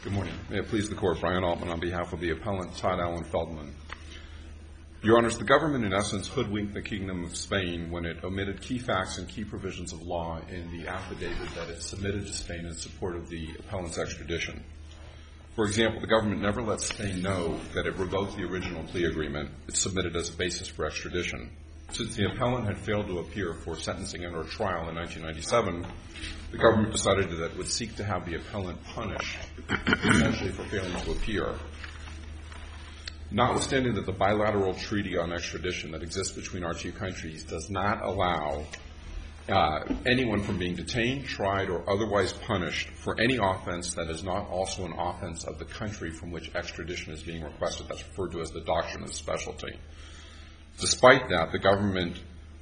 Good morning. May it please the Court, Brian Altman on behalf of the appellant Todd Allen Feldman. Your Honors, the government in essence hoodwinked the Kingdom of Spain when it omitted key facts and key provisions of law in the affidavit that it submitted to Spain in support of the appellant's extradition. For example, the government never let Spain know that it revoked the original plea agreement it submitted as a basis for extradition. Since the appellant had failed to appear for sentencing and or trial in 1997, the government decided that it would seek to have the appellant punished, essentially for failing to appear. Notwithstanding that the bilateral treaty on extradition that exists between our two countries does not allow anyone from being detained, tried, or otherwise punished for any offense that is not also an offense of the country from which extradition is being requested. That's referred to as the doctrine of specialty. Despite that, the government,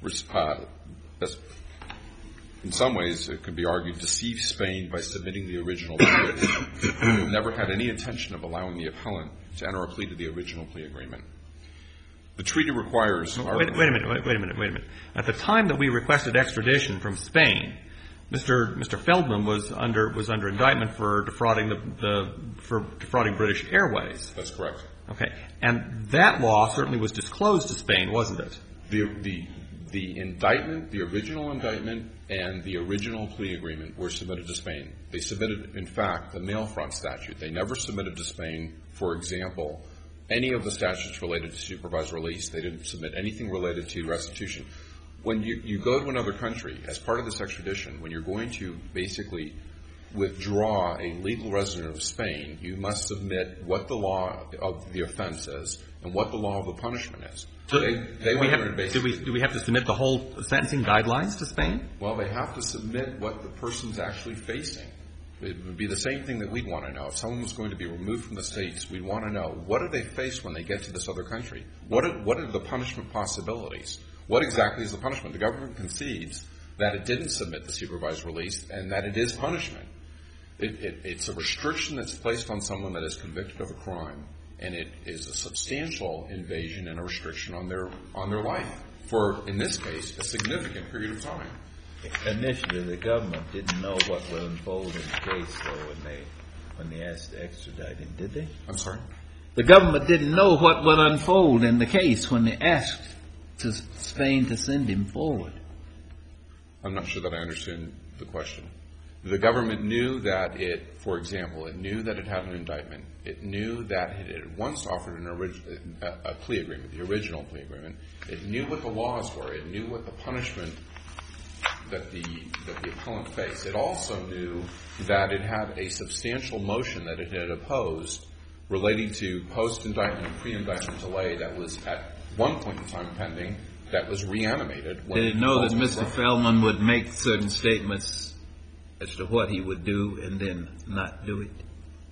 in some ways, it could be argued, deceived Spain by submitting the original plea agreement. It never had any intention of allowing the appellant to enter a plea to the original plea agreement. The treaty requires... Wait a minute. At the time that we requested extradition from Spain, Mr. Feldman was under indictment for defrauding British Airways. That's correct. Okay. And that law certainly was disclosed to Spain, wasn't it? The indictment, the original indictment, and the original plea agreement were submitted to Spain. They submitted, in fact, the mail front statute. They never submitted to Spain, for example, any of the statutes related to supervised release. They didn't submit anything related to restitution. When you go to another country, as part of this extradition, when you're going to basically withdraw a legal resident of Spain, you must submit what the law of the offense is and what the law of the punishment is. So do we have to submit the whole sentencing guidelines to Spain? Well, they have to submit what the person's actually facing. It would be the same thing that we'd want to know. If someone was going to be removed from the States, we'd want to know, what do they face when they get to this other country? What are the punishment possibilities? What exactly is the punishment? The government concedes that it didn't submit the supervised release and that it is punishment. It's a restriction that's placed on someone that is convicted of a crime, and it is a substantial invasion and a restriction on their life for, in this case, a significant period of time. Initially, the government didn't know what would unfold in the case, though, when they asked to extradite him, did they? I'm sorry? The government didn't know what would unfold in the case when they asked to Spain to send him forward. I'm not sure that I understand the question. The government knew that for example, it knew that it had an indictment. It knew that it had once offered a plea agreement, the original plea agreement. It knew what the laws were. It knew what the punishment that the appellant faced. It also knew that it had a substantial motion that it had opposed relating to post-indictment and pre-indictment delay that was at one point in time pending, that was reanimated. Did it know that Mr. Feldman would make certain statements as to what he would do and then not do it?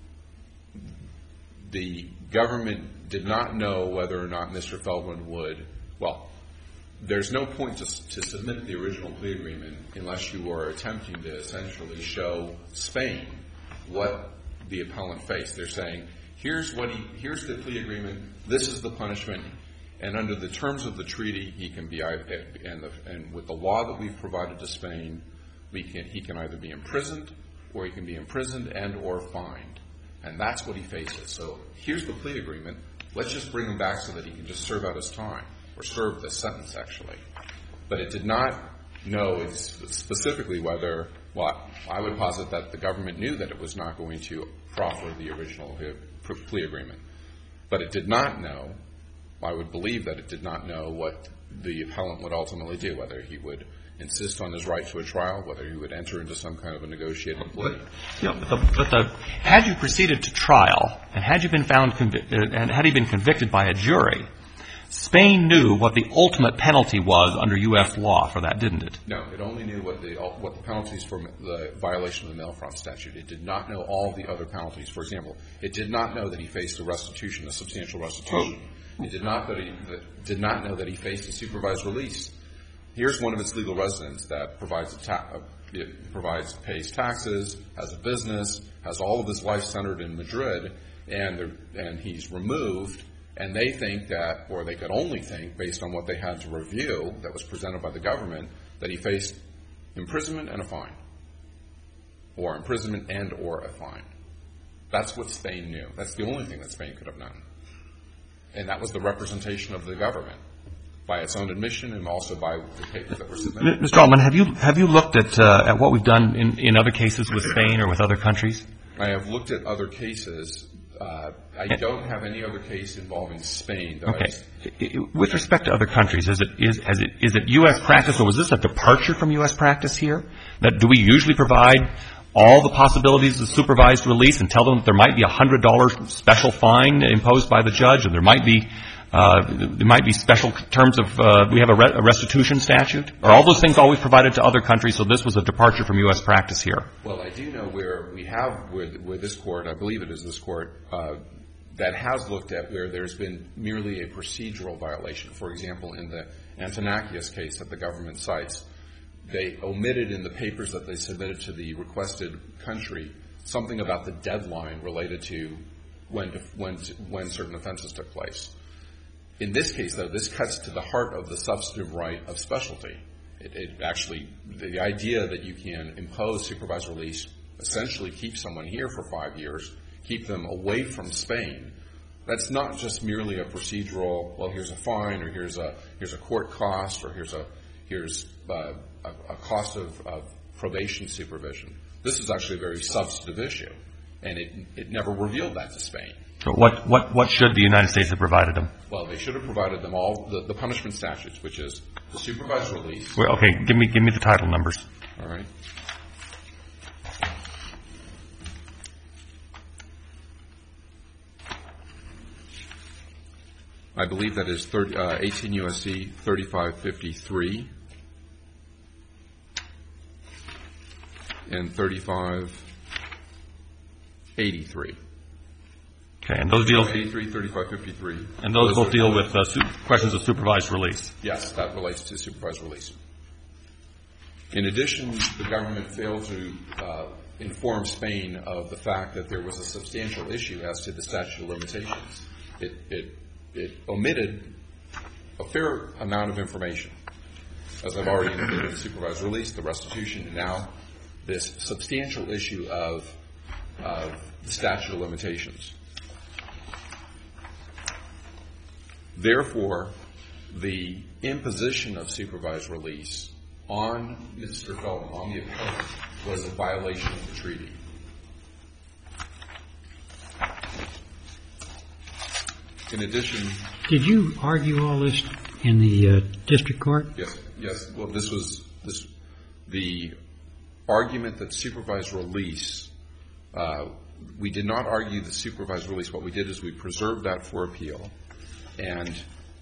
The government did not know whether or not Mr. Feldman would. Well, there's no point to submit the original plea agreement unless you are attempting to essentially show Spain what the appellant faced. They're saying, here's the plea agreement, this is the punishment, and under the terms of the treaty, he can be, and with the law that we've provided to Spain, he can either be imprisoned, or he can be imprisoned and or fined. And that's what he faces. So here's the plea agreement. Let's just bring him back so that he can just serve out his time, or serve the sentence, actually. But it did not know specifically whether, well, I would posit that the government knew that it was not going to proffer the original plea agreement. But it did not know, I would believe that it did not know what the appellant would ultimately do, whether he would insist on his right to a trial, whether he would enter into some kind of a negotiated plea. Had you proceeded to trial, and had you been found and had he been convicted by a jury, Spain knew what the ultimate penalty was under U.S. law for that, didn't it? No, it only knew what the penalties for the violation of the mail fraud statute. It did not know all the other penalties. For example, it did not know that he faced a restitution, a substantial restitution. It did not know that he faced a supervised release. Here's one of its legal residents that pays taxes, has a business, has all of his life centered in Madrid, and he's removed, and they think that, or they could only think, based on what they had to review that was presented by the government, that he faced imprisonment and a fine, or imprisonment and or a fine. That's what Spain knew. That's the only thing that Spain could have known. And that was the representation of the government by its own admission and also by the papers that were submitted. Mr. Altman, have you looked at what we've done in other cases with Spain or with other countries? I have looked at other cases. I don't have any other case involving Spain. Okay. With respect to other countries, is it U.S. practice, or was this a departure from U.S. practice here? Do we usually provide all the possibilities of supervised release and tell them that there might be a $100 special fine imposed by the judge, and there might be special terms of we have a restitution statute? Are all those things always provided to other countries, so this was a departure from U.S. practice here? Well, I do know where this court, I believe it is this court, that has looked at where there's been merely a procedural violation. For example, in the Antoniakis case that the government cites, they omitted in the papers that they submitted to the requested country something about the deadline related to when certain offenses took place. In this case, though, this cuts to the heart of the substantive right of specialty. It actually, the idea that you can impose supervised release, essentially keep someone here for 5 years, keep them away from Spain, that's not just merely a procedural, well, here's a fine, or here's a court cost, or here's a cost of probation supervision. This is actually a very substantive issue, and it never revealed that to Spain. So what should the United States have provided them? Well, they should have provided them all the punishment statutes, which is the supervised release. Well, okay, give me the title numbers. All right. I believe that is 18 U.S.C. 3553 and 3583. Okay, and those deal 83, 3553. And those both deal with questions of supervised release. Yes, that relates to supervised release. In addition, the government failed to inform Spain of the fact that there was a substantial issue as to the statute of limitations. It omitted a fair amount of information. As I've already indicated, the supervised release, the restitution, and now this substantial issue of the statute of limitations. Therefore, the imposition of supervised release on Mr. Feldman, on the appellant, was a violation of the treaty. In addition... Did you argue all this in the district court? Yes. Well, this was the argument that supervised release, we did not argue the supervised release. What we did is we preserved that for appeal. And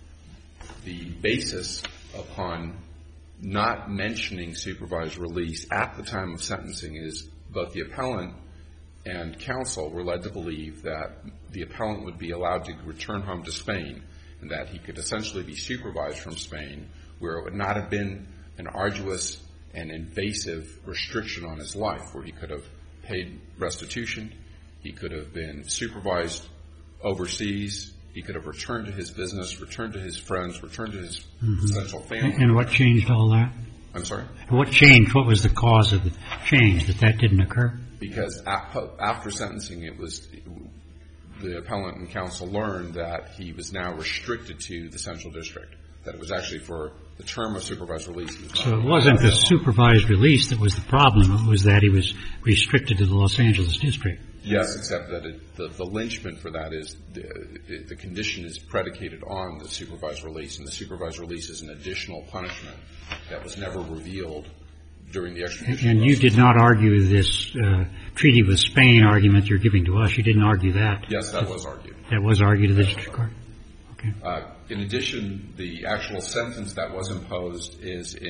the basis upon not mentioning supervised release at the time of sentencing is both the appellant and counsel were led to believe that the appellant would be allowed to return home to Spain and that he could essentially be supervised from Spain, where it would not have been an arduous and invasive restriction on his life, where he could have paid restitution, he could have been supervised overseas, he could have returned to his business, returned to his friends, returned to his essential family. And what changed all that? I'm sorry? What changed? What was the cause of the change, that didn't occur? Because after sentencing, it was the appellant and counsel learned that he was now restricted to the Central District, that it was actually for the term of supervised release. So it wasn't the supervised release that was the problem. It was that he was restricted to the Los Angeles District. Yes, except that the linchpin for that is the condition is predicated on the supervised release, and the supervised release is an additional punishment that was never revealed during the extradition. And you did not argue this treaty with Spain argument you're giving to us. You didn't argue that. Yes, that was argued. That was argued at the district court. Okay. In addition, the actual sentence that was imposed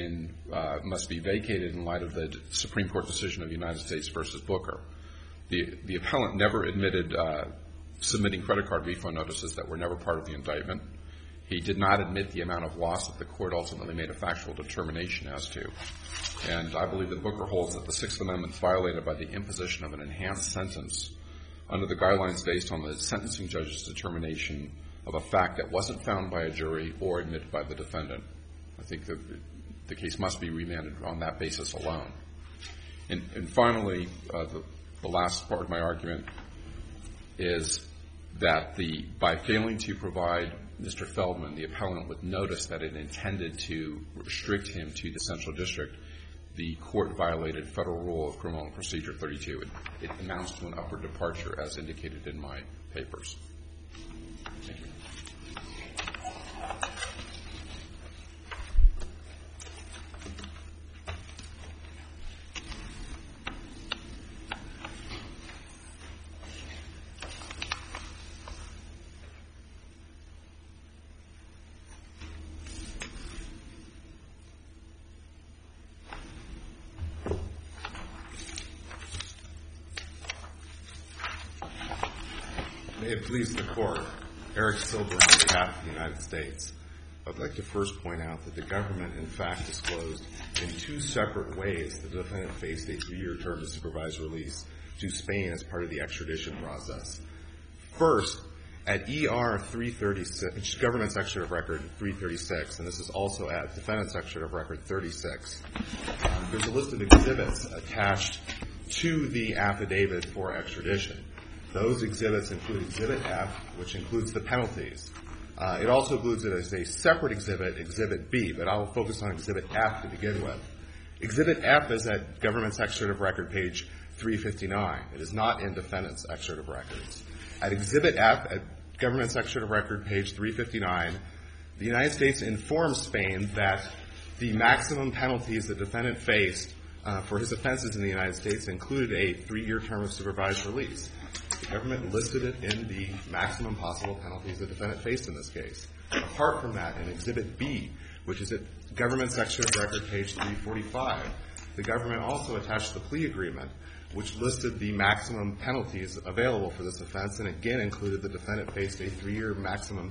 must be vacated in light of the Supreme Court decision of United States versus Booker. The appellant never admitted submitting credit card refund notices that were never part of the indictment. He did not admit the amount of loss that the court ultimately made a factual determination as to. And I believe that Booker holds that the Sixth Amendment is violated by the imposition of an enhanced sentence under the guidelines based on the sentencing judge's determination of a fact that wasn't found by a jury or admitted by the defendant. I think that the case must be remanded on that basis alone. And finally, the last part of my argument, is that by failing to provide Mr. Feldman, the appellant, with notice that it intended to restrict him to the Central District, the court violated Federal Rule of Criminal Procedure 32. It amounts to an upward departure, as indicated in my papers. Thank you. May it please the Court, Eric Silber on behalf of the United States. I'd like to first point out that the government, in fact, disclosed in two separate ways the defendant faced a 3-year term of supervised release to Spain as part of the extradition process. First, at ER 336, Government Section of Record 336, and this is also at Defendant Section of Record 36, there's a list of exhibits attached to the affidavit for extradition. Those exhibits include Exhibit F, which includes the penalties. It also includes it as a separate exhibit, Exhibit B, but I will focus on Exhibit F to begin with. Exhibit F is at Government Section of Record page 359. It is not in Defendant's Section of Records. At Exhibit F, at Government Section of Record page 359, the United States informs Spain that the maximum penalties the defendant faced for his offenses in the United States included a 3-year term of supervised release. The government listed it in the maximum possible penalties the defendant faced in this case. Apart from that, in Exhibit B, which is at Government Section of Record page 345, the government also attached the plea agreement, which listed the maximum penalties available for this offense, and again included the defendant faced a 3-year maximum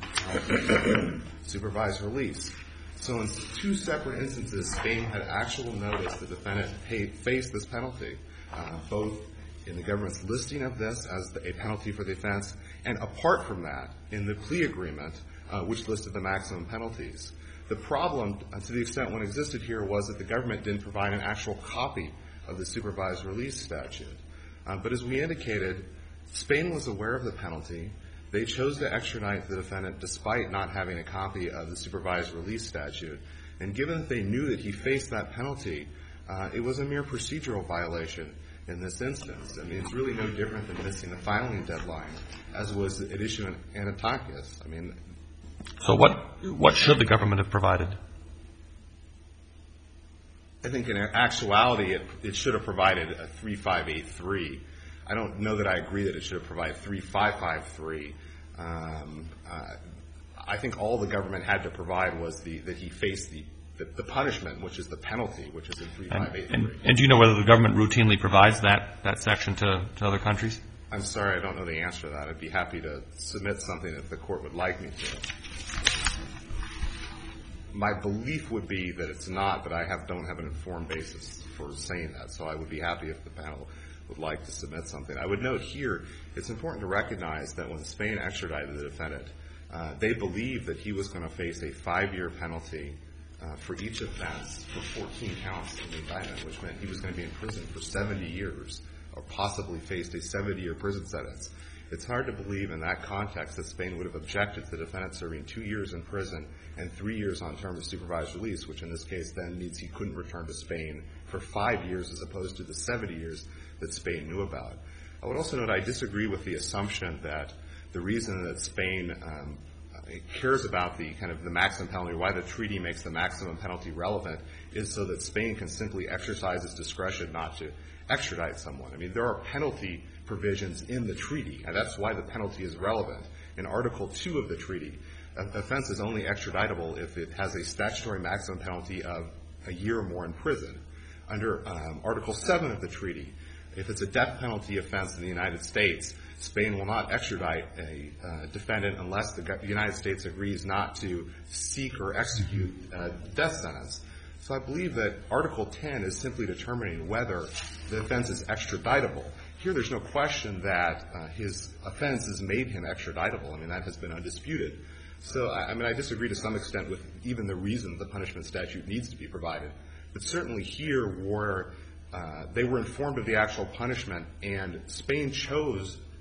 supervised release. So in two separate instances, Spain had actual notice the defendant faced this penalty, both in the government's listing of this as a penalty for the offense, and apart from that, in the plea agreement, which listed the maximum penalties. The problem, to the extent one existed here, was that the government didn't provide an actual copy of the supervised release statute. But as we indicated, Spain was aware of the penalty. They chose to extradite the defendant despite not having a copy of the supervised release statute. And given that they knew that he faced that penalty, it was a mere procedural violation in this instance. I mean, it's really no different than missing the filing deadline, as was at issue in Anatakis. I mean, so what should the government have provided? I think in actuality, it should have provided a 3583. I don't know that I agree that it should have provided 3553. I think all the government had to provide was that he faced the punishment, which is the penalty, which is in 3583. And do you know whether the government routinely provides that section to other countries? I'm sorry, I don't know the answer to that. I'd be happy to submit something if the court would like me to. My belief would be that it's not, but I don't have an informed basis for saying that. So I would be happy if the panel would like to submit something. I would note here, it's important to recognize that when Spain extradited the defendant, they believed that he was going to face a 5-year penalty for each offense for 14 counts in the indictment, which meant he was going to be in prison for 70 years or possibly faced a 70-year prison sentence. It's hard to believe in that context that Spain would have objected to the defendant serving 2 years in prison and 3 years on term of supervised release, which in this case then means he couldn't return to Spain for 5 years as opposed to the 70 years that Spain knew about. I would also note I disagree with the assumption that the reason that Spain cares about the kind of the maximum penalty, why the treaty makes the maximum penalty relevant, is so that Spain can simply exercise its discretion not to extradite someone. I mean, there are penalty provisions in the treaty, and that's why the penalty is relevant. In Article 2 of the treaty, an offense is only extraditable if it has a statutory maximum penalty of a year or more in prison. Under Article 7 of the treaty, if it's a death penalty offense in the United States, Spain will not extradite a defendant unless the United States agrees not to seek or execute a death sentence. So I believe that Article 10 is simply determining whether the offense is extraditable. Here there's no question that his offense has made him extraditable. I mean, that has been undisputed. So, I mean, I disagree to some extent with even the reason the punishment statute needs to be provided. But certainly here where they were informed of the actual punishment and Spain chose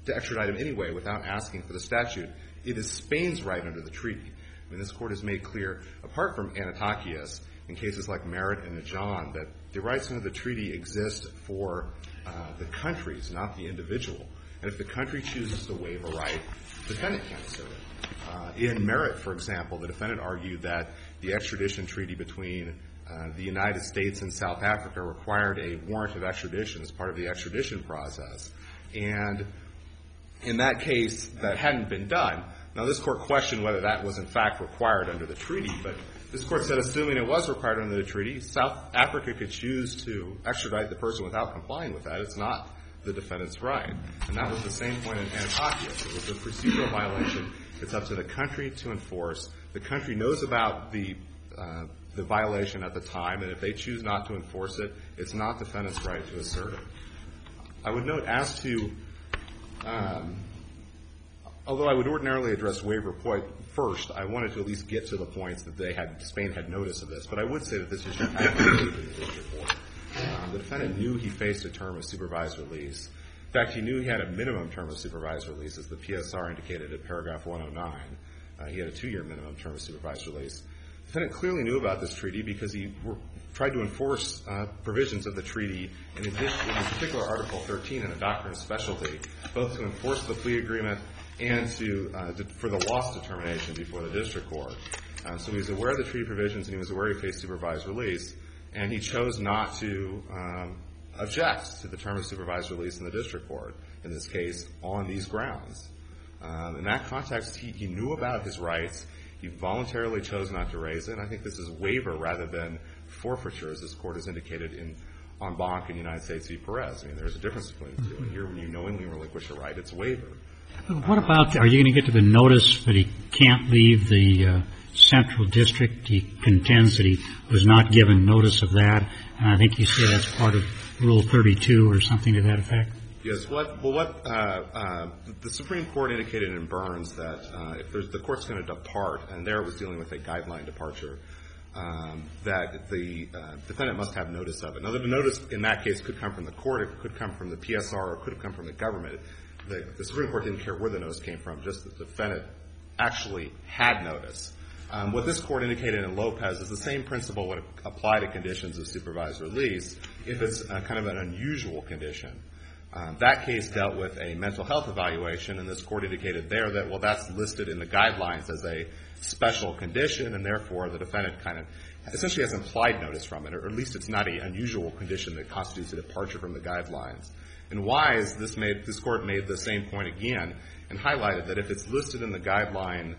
to extradite him anyway without asking for the statute. It is Spain's right under the treaty. I mean, this Court has made clear, apart from Anatokias, in cases like Merritt and Najan, that the rights under the treaty exist for the countries, not the individual. And if the country chooses to waive a right, the defendant can't assert it. In Merritt, for example, the defendant argued that the extradition treaty between the United States and South Africa required a warrant of extradition as part of the extradition process. And in that case, that hadn't been done. Now, this Court questioned whether that was in fact required under the treaty, but this Court said assuming it was required under the treaty, South Africa could choose to extradite the person without complying with that. It's not the defendant's right. And that was the same point in Anatokias. It was a procedural violation. It's up to the country to enforce. The country knows about the violation at the time, and if they choose not to enforce it, it's not the defendant's right to assert it. I would note, as to although I would ordinarily address waiver point first, I wanted to at least get to the points that Spain had notice of this. But I would say that this issue had been raised in the district court. The defendant knew he faced a term of supervised release. In fact, he knew he had a minimum term of supervised release, as the PSR indicated at paragraph 109. He had a 2-year minimum term of supervised release. The defendant clearly knew about this treaty because he tried to enforce provisions of the treaty, in addition, in particular Article 13 in a doctrine of specialty, both to enforce the plea agreement and for the loss determination before the district court. So he was aware of the treaty provisions, and he was aware he faced supervised release, and he chose not to object to the term of supervised release in the district court, in this case, on these grounds. In that context, he knew about his rights. He voluntarily chose not to raise it, and I think this is waiver rather than forfeiture, as this Court has indicated en banc in United States v. Perez. I mean, there's a difference between the two. And here, when you knowingly relinquish a right, it's waiver. What about, are you going to get to the notice that he can't leave the central district? He contends that he was not given notice of that, and I think you say that's part of Rule 32 or something to that effect. Yes. The Supreme Court indicated in Burns that if the Court's going to depart, and there it was dealing with a guideline departure, that the defendant must have notice of it. Now, the notice in that case could come from the court, it could come from the PSR, or it could have come from the government. The Supreme Court didn't care where the notice came from, just that the defendant actually had notice. What this Court indicated in Lopez is the same principle would apply to conditions of supervised release if it's kind of an unusual condition. That case dealt with a mental health evaluation, and this Court indicated there that, well, that's listed in the guidelines as a special condition, and therefore the defendant kind of essentially has implied notice from it, or at least it's not an unusual condition that constitutes a departure from the guidelines. In Wise, this Court made the same point again and highlighted that if it's listed in the guideline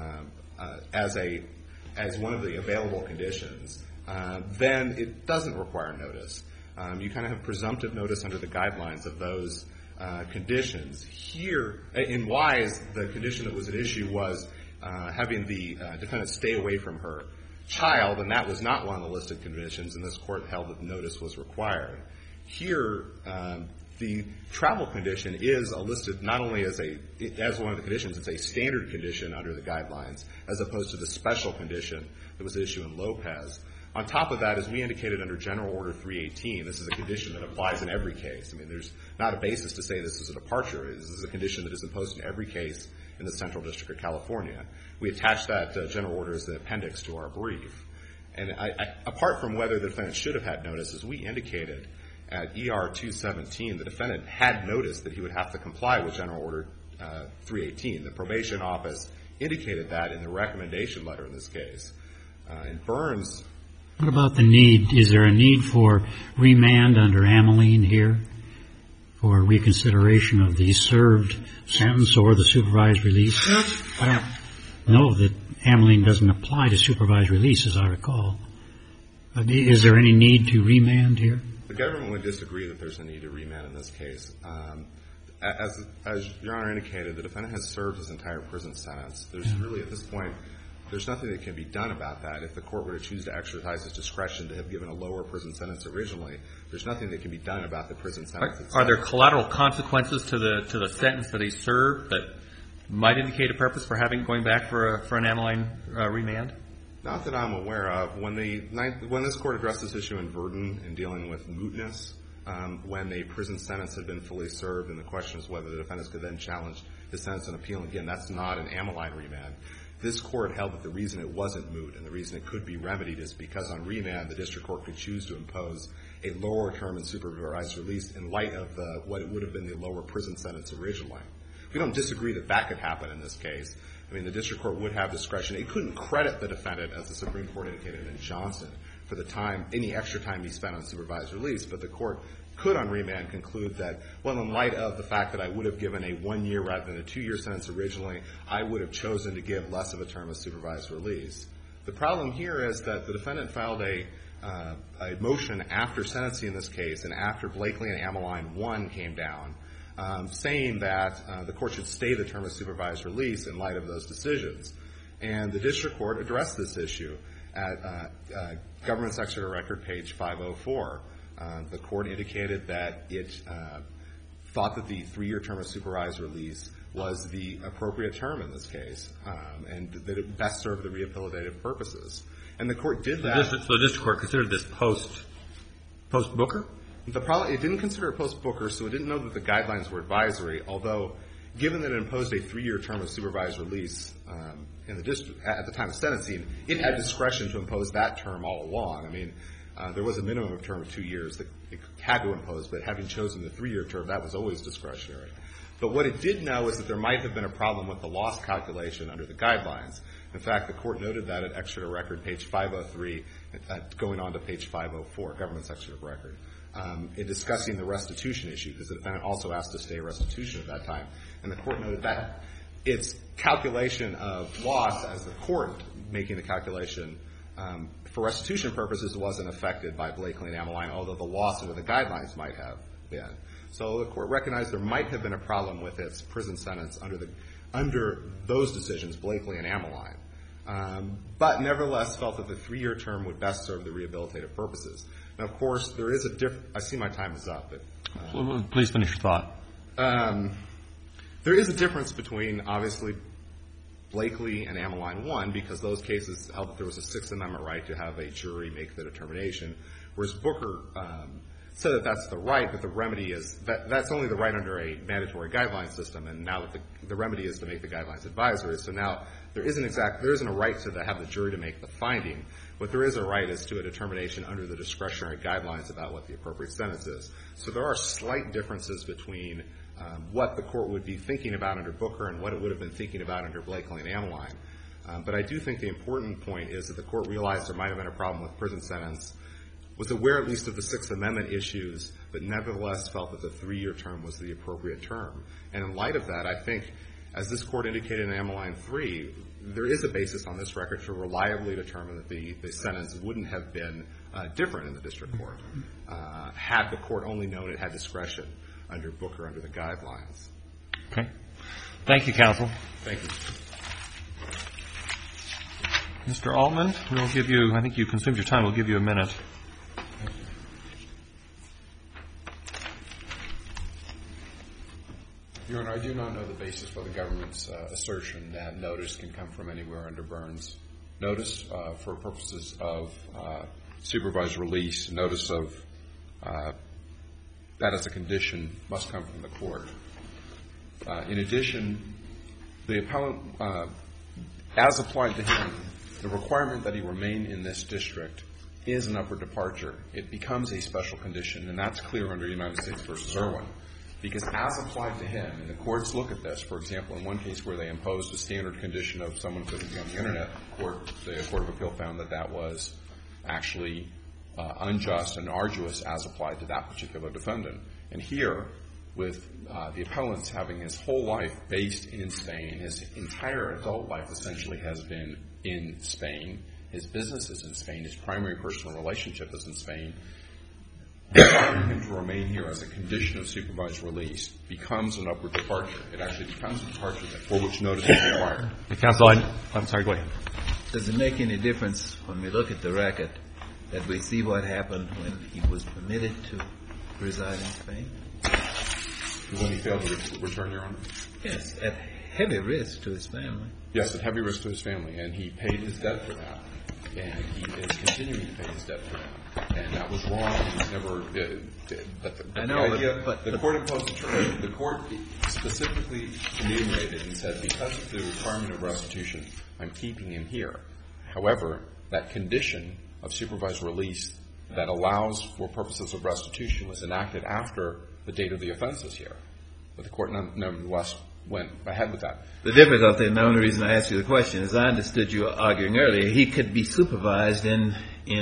as one of the available conditions, then it doesn't require notice. You kind of have presumptive notice under the guidelines of those conditions. Here, in Wise, the condition that was at issue was having the defendant stay away from her child, and that was not one of the listed conditions, and this Court held that notice was required. Here, the travel condition is listed not only as one of the conditions, it's a standard condition under the guidelines, as opposed to the special condition that was issued in Lopez. On top of that, as we indicated under General Order 318, this is a condition that applies in every case. I mean, there's not a basis to say this is a departure. This is a condition that is imposed in every case in the Central District of California. We attached that General Order as an appendix to our brief. And apart from whether the defendant should have had notice, as we indicated at ER 217, the defendant had noticed that he would have to comply with General Order 318. The probation office indicated that in the recommendation letter in this case. In Burns... What about the need? Is there a need for remand under Ameline here for reconsideration of the served sentence or the supervised release? I don't know that Ameline doesn't apply to supervised release, as I recall. Is there any need to remand here? The government would disagree that there's a need to remand in this case. As Your Honor indicated, the defendant has served his entire prison sentence. There's really, at this point, there's nothing that can be done about that. If the court were to choose to exercise its discretion to have given a lower prison sentence originally, there's nothing that can be done about the prison sentence itself. Are there collateral consequences to the sentence that he served that might indicate a purpose for going back for an Ameline remand? Not that I'm aware of. When this court addressed this issue in Verdun in dealing with mootness, when a prison sentence had been fully served, and the question is whether the defendants could then challenge the sentence on appeal. Again, that's not an Ammaline remand. This court held that the reason it wasn't moot and the reason it could be remedied is because on remand the district court could choose to impose a lower term in supervised release in light of what it would have been the lower prison sentence originally. We don't disagree that that could happen in this case. I mean, the district court would have discretion. It couldn't credit the defendant, as the Supreme Court indicated in Johnson, for the time, any extra time he spent on supervised release, but the court could on remand conclude that, well, in light of the fact that I would have given a 1-year rather than a 2-year sentence originally, I would have chosen to give less of a term of supervised release. The problem here is that the defendant filed a motion after sentencing in this case and after Blakely and Ammaline 1 came down, saying that the court should stay the term of supervised release in light of those decisions. And the district court addressed this issue at Government Executive Record, page 504. The court indicated that it thought that the 3-year term of supervised release was the appropriate term in this case, and that it best served the rehabilitative purposes. And the court did that. So the district court considered this post-Booker? It didn't consider it post-Booker, so it didn't know that the guidelines were advisory, although given that it imposed a 3-year term of supervised release in the district at the time of sentencing, it had discretion to impose that term all along. I mean, there was a minimum of term of 2 years that it had to impose, but having chosen the 3-year term, that was always discretionary. But what it did know is that there might have been a problem with the loss calculation under the guidelines. In fact, the court noted that at Executive Record, page 503, going on to page 504, Government's Executive Record, in discussing the restitution issue, because the defendant also asked to stay restitution at that time. And the court noted that its calculation of loss as the court making the calculation for restitution purposes wasn't affected by Blakely and Ammaline, although the loss under the guidelines might have been. So the court recognized there might have been a problem with its prison sentence under those decisions, Blakely and Ammaline, but nevertheless felt that the 3-year term would best serve the rehabilitative purposes. Now, of course, there is a I see my time is up. Please finish your thought. There is a difference between, obviously, Blakely and Ammaline 1, because those cases held that there was a Sixth Amendment right to have a jury make the determination, whereas Booker said that that's the right, but the remedy is that's only the right under a mandatory guideline system, and now that the remedy is to make the guidelines advisory. So now there isn't a right to have the jury to make the finding. What there is a right is to a determination under the discretionary guidelines about what the appropriate sentence is. So there are slight differences between what the court would be thinking about under Booker and what it would have been thinking about under Blakely and Ammaline. But I do think the important point is that the court realized there might have been a problem with prison sentence, was aware at least of the Sixth Amendment issues, but nevertheless felt that the 3-year term was the appropriate term. And in light of that, I think, as this court indicated in Ammaline 3, there is a basis on this record to reliably determine that the sentence wouldn't have been different in the district court had the court only known it had discretion under Booker under the guidelines. Okay. Thank you, counsel. Thank you. Mr. Altman, we'll give you, I think you consumed your time. We'll give you a minute. Your Honor, I do not know the basis for the government's assertion that notice can come from anywhere under Burns. Notice for purposes of supervised release, notice of that as a condition must come from the court. In addition, the appellant, as applied to him, the requirement that he remain in this district is an upward departure. It becomes a special condition, and that's clear under United States v. Irwin. Because as applied to him, and the courts look at this, for example, in one case where they imposed a standard condition of someone couldn't be on the Internet, the Court of Appeal found that that was actually unjust and arduous as applied to that particular defendant. And here, with the appellant's having his whole life based in Spain, his entire adult life essentially has been in Spain, his business is in Spain, his primary personal relationship is in Spain, requiring him to remain here as a condition of supervised release becomes an upward departure. It actually becomes a departure for which notice is required. Counsel, I'm sorry, go ahead. Does it make any difference when we look at the record that we see what happened when he was permitted to reside in Spain? When he failed to return, Your Honor? Yes, at heavy risk to his family. Yes, at heavy risk to his family, and he paid his debt for that. and he is continuing to pay his debt for them. And that was wrong. He was never. The court imposed a term. The court specifically enumerated and said, because of the requirement of restitution, I'm keeping him here. However, that condition of supervised release that allows for purposes of restitution was enacted after the date of the offenses here. But the court nonetheless went ahead with that. The difficulty, and the only reason I asked you the question, is I understood you arguing earlier, he could be supervised in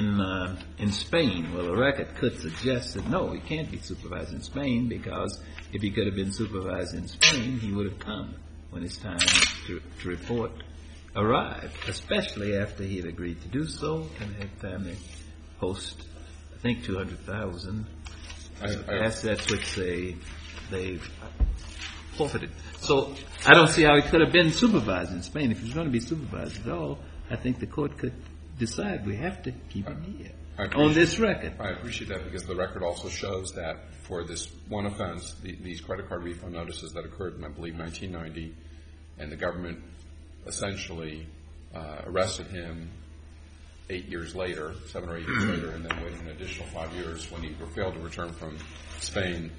Spain. Well, the record could suggest that no, he can't be supervised in Spain, because if he could have been supervised in Spain, he would have come when his time to report arrived, especially after he had agreed to do so and had time to post, I think, 200,000 assets which they forfeited. So I don't see how he could have been supervised in Spain. If he was going to be supervised at all, I think the court could decide we have to keep him here on this record. I appreciate that, because the record also shows that for this one offense, these credit card refund notices that occurred in, I believe, 1990, and the government essentially arrested him 8 years later, 7 or 8 years later, and then waited an additional 5 years when he failed to return from Spain.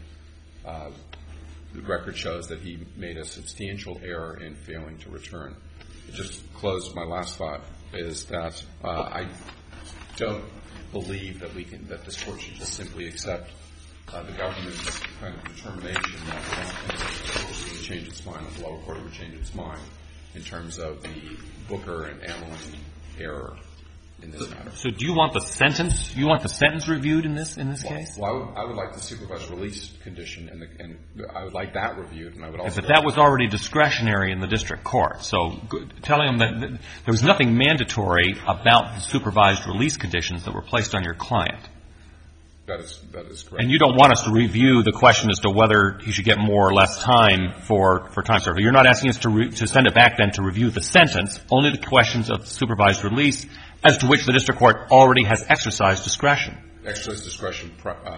The record shows that he made a substantial error in failing to return. To just close, my last thought is that I don't believe that this court should just simply accept the government's kind of determination that the court would change its mind, the lower court would change its mind in terms of the Booker and Ameline error in this matter. So do you want the sentence? You want the sentence reviewed in this case? Well, I would like the supervised release condition, and I would like that reviewed, and I would also. But that was already discretionary in the district court. So telling him that there was nothing mandatory about the supervised release conditions that were placed on your client. That is correct. And you don't want us to review the question as to whether he should get more or less time for time served. You're not asking us to send it back then to review the sentence, only the questions of supervised release, as to which the district court already has exercised discretion. Exercised discretion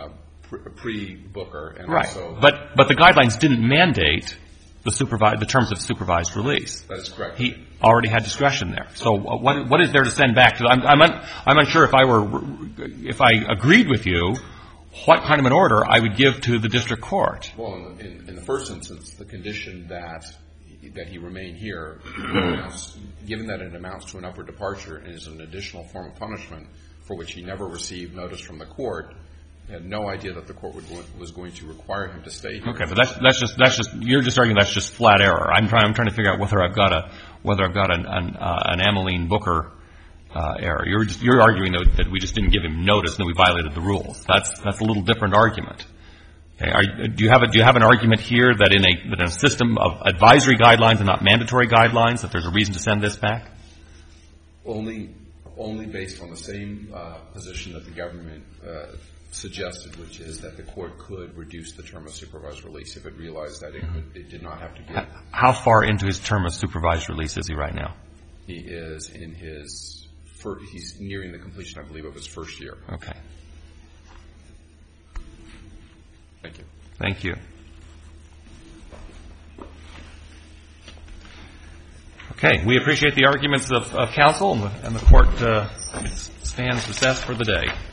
pre-Booker, and right. Also. But the guidelines didn't mandate the terms of supervised release. That is correct. He already had discretion there. So what is there to send back to? I'm unsure if I agreed with you, what kind of an order I would give to the district court. Well, in the first instance, the condition that he remain here, given that it amounts to an upward departure and is an additional form of punishment for which he never received notice from the court, had no idea that the court was going to require him to stay here. Okay, but that's just you're just arguing that's just flat error. I'm trying to figure out whether I've got an Ameline Booker error. You're arguing that we just didn't give him notice and that we violated the rules. That's a little different argument. Okay, do you have an argument here that in a system of advisory guidelines and not mandatory guidelines that there's a reason to send this back? Only based on the same position that the government suggested, which is that the court could reduce the term of supervised release if it realized that it did not have to give. How far into his term of supervised release is he right now? He is he's nearing the completion, I believe, of his first year. Okay. Thank you. Thank you. Okay, we appreciate the arguments of counsel, and the court stands recessed for the day.